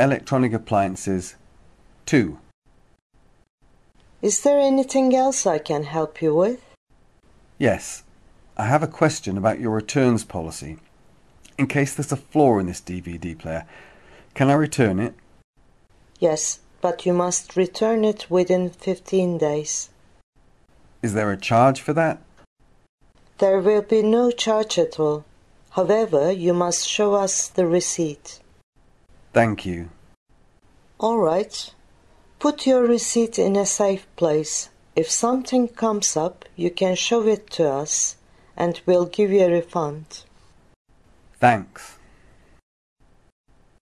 electronic appliances 2. Is there anything else I can help you with? Yes, I have a question about your returns policy. In case there's a flaw in this DVD player, can I return it? Yes, but you must return it within 15 days. Is there a charge for that? There will be no charge at all. However, you must show us the receipt. Thank you. All right. Put your receipt in a safe place. If something comes up, you can show it to us, and we'll give you a refund. Thanks.